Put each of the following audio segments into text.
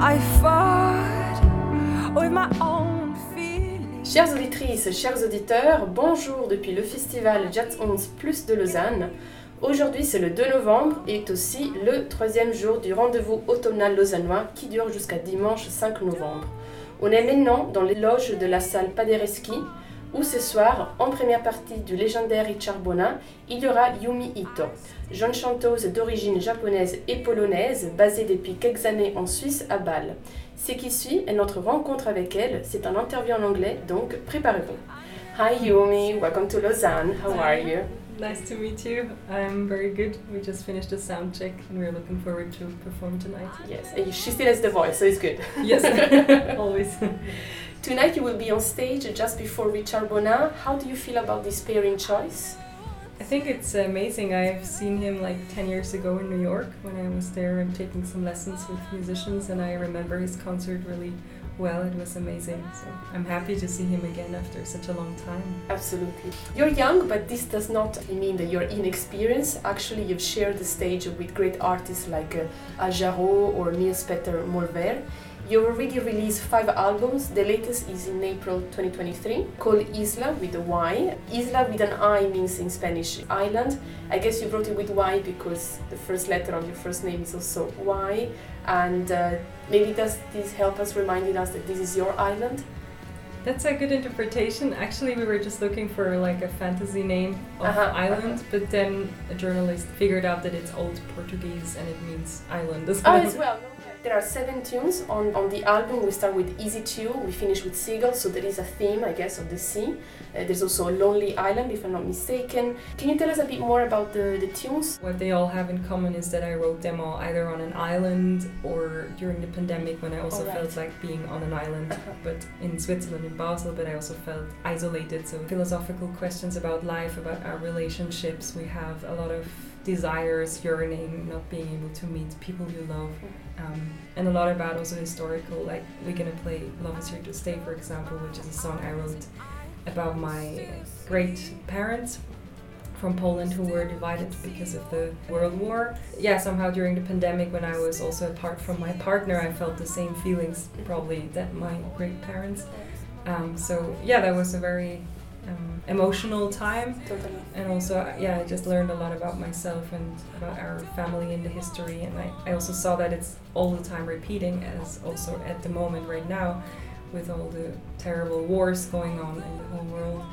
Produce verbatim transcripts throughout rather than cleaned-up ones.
I fought with my own feelings. Chères auditrices, chers auditeurs, bonjour depuis le festival Jazz onze plus de Lausanne. Aujourd'hui c'est le deux novembre et est aussi le troisième jour du rendez-vous automnal lausannois qui dure jusqu'à dimanche cinq novembre. On est maintenant dans les loges de la salle Paderewski où ce soir, en première partie du légendaire Richard Bona, il y aura Yumi Ito, jeune chanteuse d'origine japonaise et polonaise basée depuis quelques années en Suisse à Bâle. Ce qui suit est notre rencontre avec elle, c'est un interview en anglais, donc préparez-vous. Hi Yumi, welcome to Lausanne, how are you? Nice to meet you. I'm very good. We just finished a sound check and we're looking forward to perform tonight. Yes, and she still has the voice, so it's good. Yes, always. Tonight you will be on stage just before Richard Bona. How do you feel about this pairing choice? I think it's amazing. I've seen him like ten years ago in New York when I was there and taking some lessons with musicians, and I remember his concert really well. It was amazing. So I'm happy to see him again after such a long time. Absolutely. You're young, but this does not mean that you're inexperienced. Actually, you've shared the stage with great artists like uh, Al Jarreau or Niels Peter Molver. You already released five albums. The latest is in April twenty twenty-three, called Isla with a Y. Isla with an I means in Spanish island. I guess you wrote it with Y because the first letter of your first name is also Y. And uh, maybe does this help us reminding us that this is your island? That's a good interpretation. Actually, we were just looking for like a fantasy name of uh-huh, island, uh-huh. but then a journalist figured out that it's old Portuguese and it means island as Oh, well. as well. There are seven tunes on, on the album. We start with Easy to, we finish with Seagull, so there is a theme, I guess, of the sea. Uh, there's also a Lonely Island, if I'm not mistaken. Can you tell us a bit more about the, the tunes? What they all have in common is that I wrote them all either on an island or during the pandemic when I also right. felt like being on an island, uh-huh. but in Switzerland, in Basel, but I also felt isolated. So philosophical questions about life, about our relationships. We have a lot of desires, yearning, not being able to meet people you love. Um, and a lot about also historical, like we're gonna play Love Is Here to Stay, for example, which is a song I wrote about my great parents from Poland who were divided because of the World War. Yeah, somehow during the pandemic when I was also apart from my partner, I felt the same feelings probably that my great parents. Um, so yeah, that was a very um, emotional time. Totally. And also, yeah, I just learned a lot about myself and about our family and the history. And I, I also saw that it's all the time repeating, as also at the moment right now, with all the terrible wars going on in the whole world.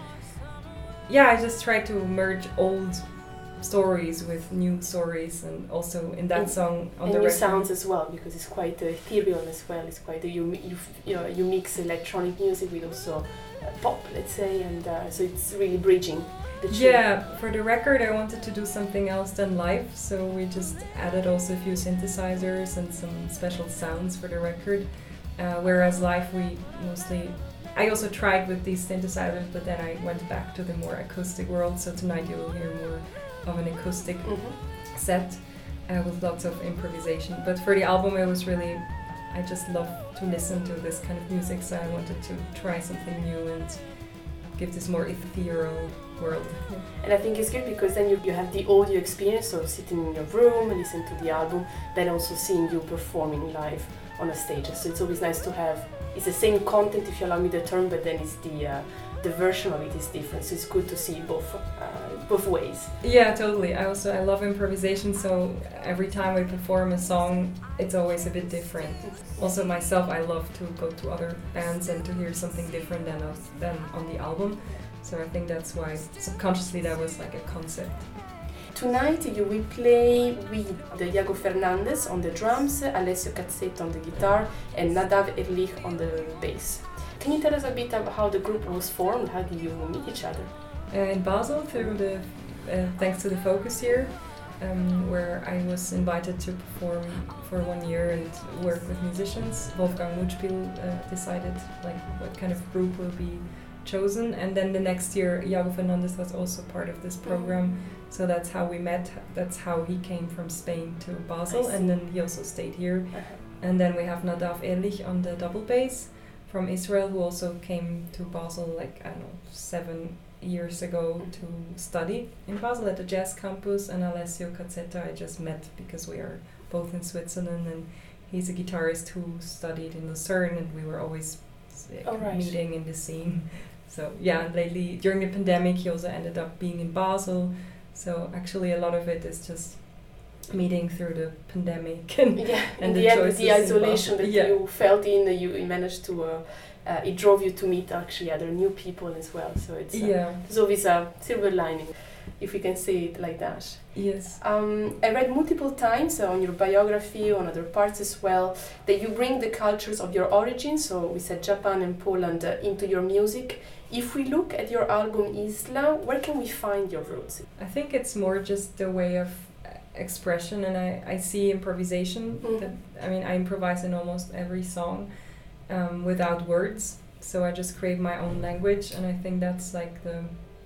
Yeah, I just tried to merge old stories with new stories, and also in that and, song on and the new record. sounds as well, because it's quite uh, ethereal as well. It's quite a, you, you, you, know, you mix electronic music with also uh, pop, let's say, and uh, so it's really bridging the two. Yeah, for the record I wanted to do something else than live, so we just added also a few synthesizers and some special sounds for the record. Uh, whereas live we mostly, I also tried with these synthesizers, but then I went back to the more acoustic world, so tonight you will hear more of an acoustic Mm-hmm. set uh, with lots of improvisation. But for the album it was really, I just love to listen to this kind of music, so I wanted to try something new and give this more ethereal world. And I think it's good because then you, you have the audio experience, so sitting in your room and listening to the album, then also seeing you performing live on a stage. So it's always nice to have, it's the same content if you allow me the term, but then it's the uh, the version of it is different, so it's good to see both uh, both ways. Yeah, totally. I also I love improvisation, so every time we perform a song it's always a bit different. Also myself, I love to go to other bands and to hear something different than us than on the album, so I think that's why subconsciously that was like a concept. Tonight you will play with the Iago Fernandez on the drums, Alessio Cazzetta on the guitar and Nadav Erlich on the bass. Can you tell us a bit about how the group was formed? How did you meet each other? Uh, in Basel, through the uh, thanks to the Focus Year, um, where I was invited to perform for one year and work with musicians. Wolfgang Mutspiel uh, decided like what kind of group will be chosen, and then the next year Iago Fernandez was also part of this program. So that's how we met. That's how he came from Spain to Basel, and then he also stayed here. Uh-huh. And then we have Nadav Erlich on the double bass from Israel, who also came to Basel like, I don't know, seven years ago to study in Basel at the jazz campus. And Alessio Cazzetta I just met because we are both in Switzerland, and he's a guitarist who studied in Lucerne, and we were always like, Oh, right. meeting in the scene. So yeah, and lately during the pandemic, he also ended up being in Basel. So actually, a lot of it is just meeting through the pandemic and Yeah, and in the the end, choices the isolation involved. that Yeah. you felt in, uh, you, you managed to, uh, uh, it drove you to meet actually other new people as well. So it's uh, Yeah. there's always a silver lining, if we can say it like that. Yes. Um, I read multiple times uh, on your biography, on other parts as well, that you bring the cultures of your origin, so we said Japan and Poland, uh, into your music. If we look at your album Isla, where can we find your roots? I think it's more just the way of uh, expression, and I, I see improvisation. Mhm. That, I mean, I improvise in almost every song um, without words, so I just create my own language, and I think that's like the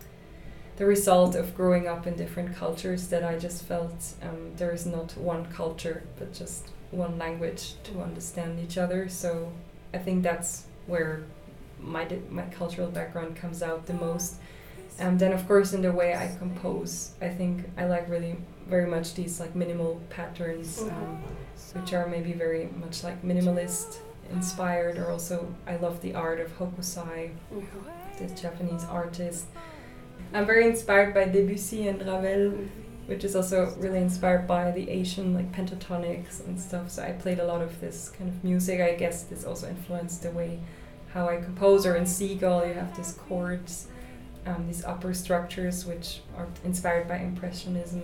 the result of growing up in different cultures, that I just felt um, there is not one culture, but just one language to understand each other. So I think that's where my di- my cultural background comes out the most. And then of course in the way I compose, I think I like really very much these like minimal patterns, um, which are maybe very much like minimalist inspired, or also I love the art of Hokusai, this Japanese artist. I'm very inspired by Debussy and Ravel, which is also really inspired by the Asian like pentatonics and stuff. So I played a lot of this kind of music. I guess this also influenced the way how I compose. Or in Seagull you have these chords, um, these upper structures which are inspired by Impressionism.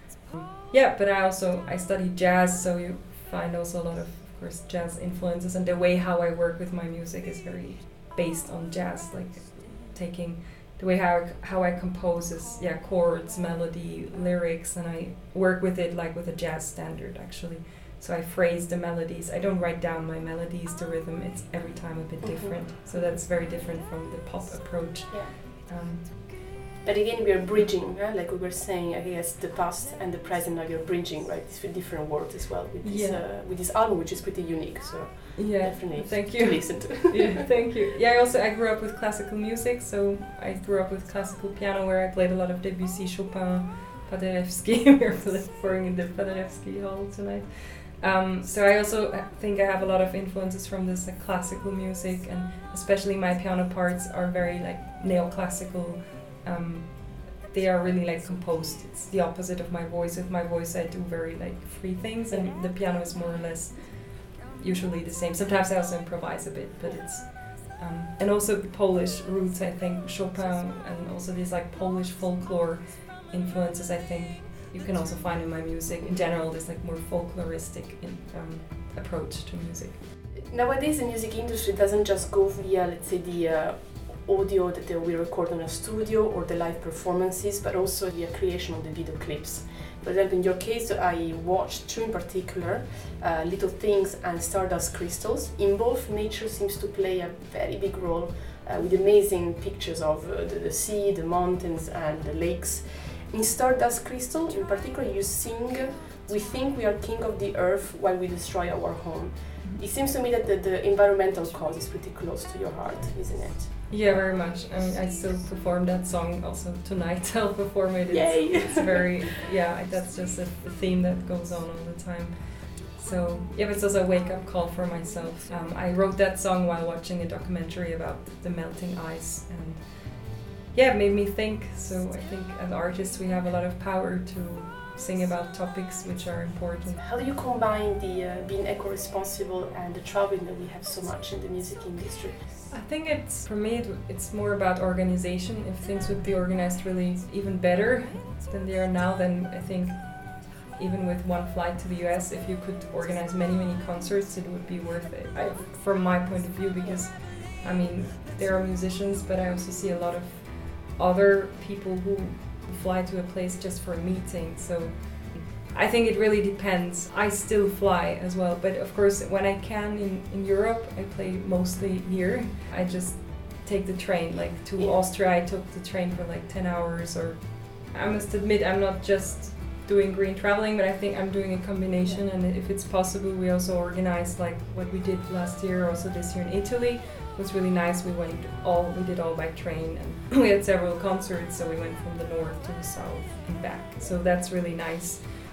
Yeah, but I also I studied jazz, so you find also a lot of, of course, jazz influences, and the way how I work with my music is very based on jazz, like taking the way how I, how I compose is yeah chords, melody, lyrics, and I work with it like with a jazz standard actually. So I phrase the melodies. I don't write down my melodies, the rhythm. It's every time a bit Mhm. different. So that's very different from the pop approach. Yeah. Um, But again, we are bridging, huh? Like we were saying, I guess the past and the present, now you're bridging, right? It's a different world as well with this, Yeah. uh, with this album, which is pretty unique. So yeah, definitely thank to you. listen to. Yeah, thank you. Yeah, I also I grew up with classical music, so I grew up with classical piano, where I played a lot of Debussy, Chopin, Paderewski. We're performing in the Paderewski Hall tonight. Um, so I also think I have a lot of influences from this like, classical music, and especially my piano parts are very like neoclassical. Um, they are really like composed. It's the opposite of my voice. With my voice I do very like free things, and the piano is more or less usually the same. Sometimes I also improvise a bit, but it's um, and also Polish roots, I think, Chopin, and also these like Polish folklore influences, I think you can also find in my music. In general, this like more folkloristic in, um, approach to music. Nowadays, the music industry doesn't just go via, let's say, the uh, audio that they will record in a studio or the live performances, but also the creation of the video clips. For example, in your case, I watched two in particular, uh, Little Things and Stardust Crystals. In both, nature seems to play a very big role, uh, with amazing pictures of uh, the, the sea, the mountains and the lakes. In Stardust Crystal, in particular, you sing, "We think we are king of the earth while we destroy our home." It seems to me that the, the environmental cause is pretty close to your heart, isn't it? Yeah, very much. I mean, I still perform that song also tonight. I'll perform it. It's, Yay! it's very, yeah, that's just a, a theme that goes on all the time. So, yeah, but it's also a wake-up call for myself. Um, I wrote that song while watching a documentary about the melting ice, and yeah, it made me think. So I think as artists we have a lot of power to sing about topics which are important. How do you combine the uh, being eco-responsible and the traveling that we have so much in the music industry? I think it's, for me, it, it's more about organization. If things would be organized really even better than they are now, then I think even with one flight to the U S, if you could organize many, many concerts, it would be worth it, I, from my point of view, because, I mean, there are musicians, but I also see a lot of other people who fly to a place just for a meeting. So I think it really depends. I still fly as well, but of course when I can in, in Europe, I play mostly here. I just take the train, like to Yeah. Austria I took the train for like ten hours, or I must admit I'm not just doing green traveling, but I think I'm doing a combination, Yeah. and if it's possible we also organize like what we did last year, also this year in Italy. It was really nice. We went all, we did all by train, and we had several concerts, so we went from the north to the south and back. So that's really nice.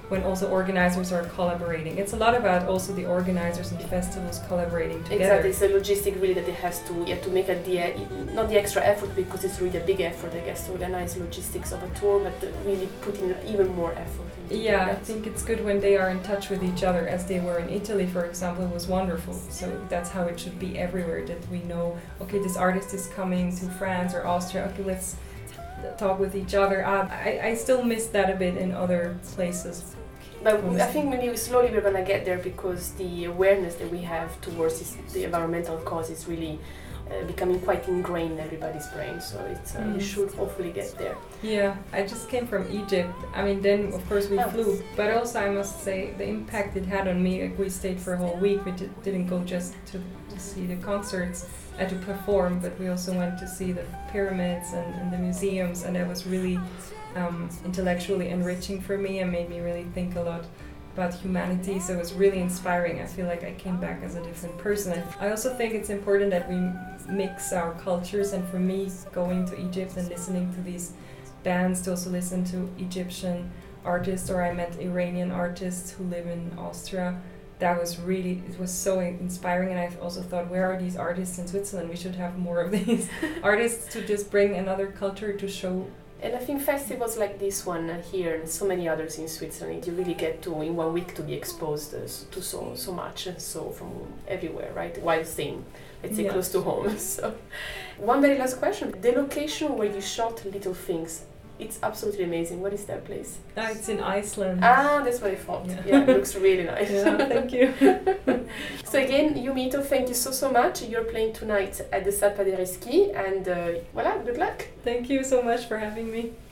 when also organizers are collaborating. It's a lot about also the organizers and festivals collaborating together. Exactly, it's a logistic really that it has to yeah to make a the not the extra effort, because it's really a big effort, I guess, to organize logistics of a tour, but really put in even more effort. Yeah, I think it's good when they are in touch with each other, as they were in Italy, for example. It was wonderful. So that's how it should be everywhere, that we know, okay, this artist is coming to France or Austria, okay, let's talk with each other. Uh, I, I still miss that a bit in other places. But I think maybe slowly we're gonna get there, because the awareness that we have towards this, the environmental cause is really uh, becoming quite ingrained in everybody's brain. So it's uh, mm. we should hopefully get there. Yeah, I just came from Egypt. I mean, then of course we oh. flew, but also I must say the impact it had on me. Like, we stayed for a whole week. We d- didn't go just to, to see the concerts and to perform, but we also went to see the pyramids and, and the museums, and that was really Um, intellectually enriching for me and made me really think a lot about humanity. So it was really inspiring. I feel like I came back as a different person. I also think it's important that we mix our cultures, and for me, going to Egypt and listening to these bands, to also listen to Egyptian artists, or I met Iranian artists who live in Austria. That was really, it was so inspiring, and I also thought, where are these artists in Switzerland? We should have more of these artists to just bring another culture to show. And I think festivals like this one here and so many others in Switzerland, you really get to, in one week, to be exposed uh, to so so much, so from everywhere, right? While staying, let's say, yeah. close to home. So, one very last question. The location where you shot Little Things, it's absolutely amazing. What is that place? Ah, it's in Iceland. Ah, that's what I thought. Yeah, yeah, it looks really nice. Yeah, thank you. So again, Yumito, thank you so, so much. You're playing tonight at the Salpadereschi, and uh, voilà, good luck. Thank you so much for having me.